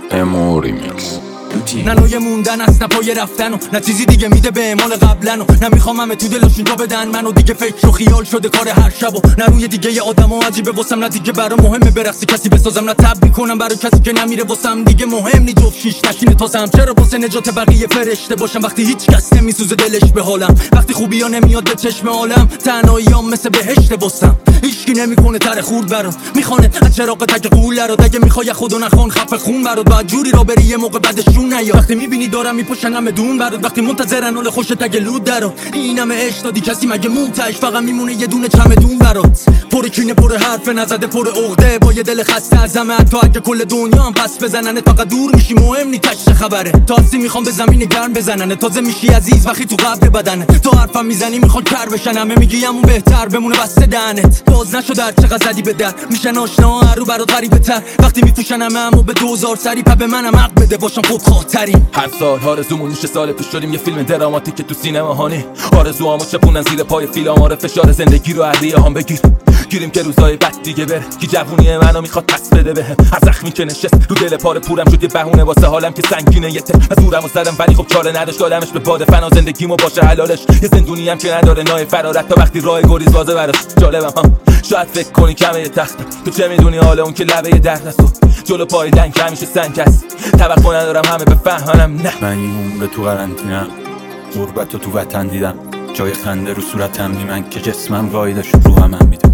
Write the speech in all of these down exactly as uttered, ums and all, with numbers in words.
امو ریمیکس. نه نوع موندن است نه پای رفتن و نه چیزی دیگه میده به مال قبلن و نه میخوام همه تو دلشون جا بدن منو دیگه فکر و خیال شده کار هر شب و نه روی دیگه آدم و عجیبه واسم نه دیگه برام مهمه برقصی کسی بسازم نه تب میکنم برای کسی که نمیره واسم دیگه مهم نی جفت شیش نشینه تازم چرا واسه نجات بقیه فرشته باشم وقتی هیچ کس نمیسوزه دلش به حالم وقتی خوبی ها نمیاد به چشم عالم تنهاییام مثل بهشت واسم هیچکی نمیکنه تر خورد برام میخونه از چراغ تک قول رو اگه میخوای خودو نخون خفه خون برات بعد جوری را بری یه موقع بعدشون نیا وقتی میبینی دارم میپوشن همه دون برات وقتی منتظرن حال خوش تگ لود درو این همه عشق دادی کسی مگه موتش فقط میمونه یه دونه چمدون برات پر کینه پر حرف نزده پر عقده با یه دل خسته از همه تا اگه کل دنیا هم پس بزنن تا دور میشی مهم نی تش خبره تاسی میخوام به زمین گرم بزنن تازه میشی عزیز وقتی تو قبر بدن تو حرفم میزنی میخواد کر بشن همه میگی همون بهتر بمونه بسته دهنت باز نشد هر چقدر زدی به در میشن آشنا هر رو برات غریبه تر وقتی میپوشن همه همو به دوزار سری پا به منم حق بده باشم خود خاطریم هر سال آرزومون میشه سال پیش شدیم یه فیلم دراماتیک تو سینما هانی آرزوامو چپونن زیر پای فیلم‌ها فشار زندگی رو عریه هم بگیر گیریم که روزای بد دیگه بره کی جوونی منو میخواد پس بده بهم هر زخمی که نشست رو دل پاره پورم شد یه بهونه واسه حالم که سنگینه یه تر از زورمو زدم ولی خب چاره نداشت دادمش به باد فنا زندگیمو باشه حلالش یه زندونی هم که نداره نای فرارت تا وقتی راه گریز بازه براش جالبم ها شاید فکر کنی کمه یه تختم تو چه میدونی حالا اون که لبه درد است جلو پای دنگ همیشه سنگ است توقع ندارم همه بفهمنم نه من این عمر تو قرنطینه غربت تو وطن دیدم جای خنده رو صورتم نی من که جسمم گاهی داشت رو هم میدم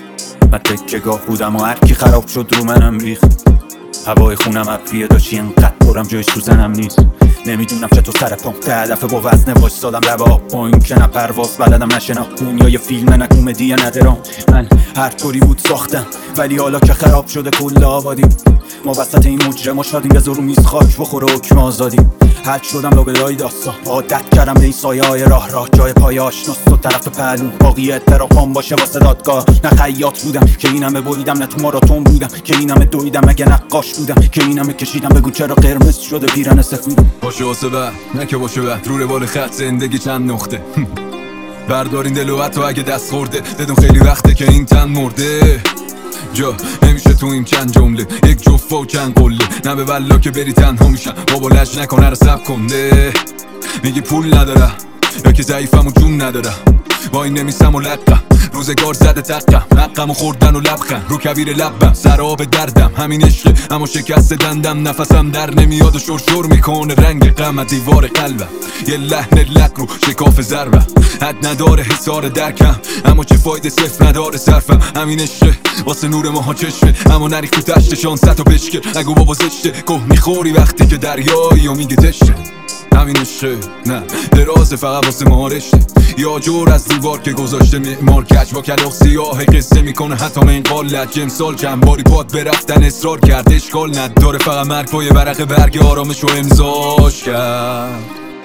من تکه گاه بودم و هر کی خراب شد رو منم ریخت هوای خونم ابریه داشتی انقدر پرم جایش تو زنم نیست نمیدونم چطور سر پام ده دفعه با وزنه وایستادم لب آب پایین که نه پرواز بلدم نشناختون یا یه فیلم نه کمدی نه درام من هر طوری بود ساختم ولی حالا که خراب شده کل آبادی ما وسط این مجرم شادیم بذار رو میز خاک بخوره حکم آزادیم حل شدم لابلای داستان عادت کردم به این سایه های راه راه جای پای آشناست تو طرف پهلو باقی اتراقام باشه واسه دادگاه نه خیاط بودم که این همه بریدم نه تو ماراتون بودم که این همه دویدم مگه نقاش بودم که این همه کشیدم بگو چرا قرمز شده پیرن سفیدم باشه واسه بعد نه که باشه بعد رو روال خط زندگی چند نقطه بردارین دل و حتی اگه دست خورده بدون خیلی وقته که این تن مرده جا نمیشه تو این چند جمله یک جفت و چند قله نه به بلا که بری تنها میشن بابا لج نکنه رو سب کنده میگی پول ندارم یا که ضعیفم و جون ندارم با این نمیسم و لقم روزگار زده تقم حقم و خوردن و لبخم رو کبیر لبم سراب دردم همین عشقه اما شکست دندم نفسم در نمیاد و شرشور میکنه رنگ غم دیوار قلبم یه لحن لق رو شکاف ضربم حد نداره حسار درکم اما چه فایده صفر نداره صرفم همین عشقه واسه نور ماها چشمه اما نریخ تو تشت شانستو بشکر نگو بابا زشته گه میخوری وقتی که دریایی و میگه تشه همین عشقه نه درازه فقط واسه ما رشته یا جور از دیوار که گذاشته معمار کج با کلاغ سیاه قصه میکنه حتی من قالت جمسال چند باری پاد برفتن اصرار کرد اشکال نداره فقط مرگ پای ورق برگ آرامش و امضاش کرد